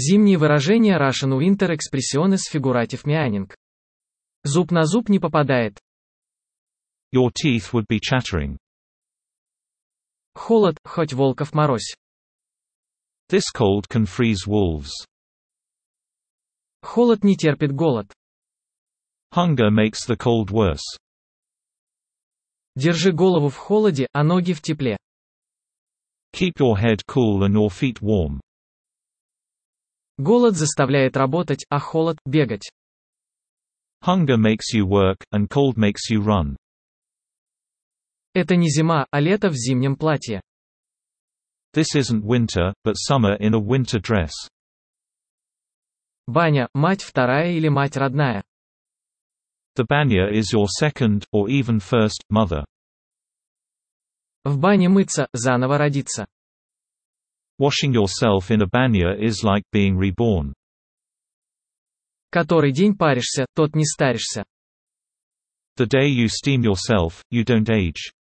Зимние выражения Russian winter expressiones figurative meaning. Зуб на зуб не попадает. Your teeth would be chattering. Холод, хоть волков морозь. This cold can freeze wolves. Холод не терпит голод. Hunger makes the cold worse. Держи голову в холоде, а ноги в тепле. Keep your head cool and your feet warm. Голод заставляет работать, а холод – бегать. Hunger makes you work, and cold makes you run. Это не зима, а лето в зимнем платье. This isn't winter, but summer in a winter dress. Баня – мать вторая или мать родная. The banya is your second, or even first, mother. В бане мыться – заново родиться. Washing yourself in a banya is like being reborn. Который день паришься, тот не старишься. The day you steam yourself, you don't age.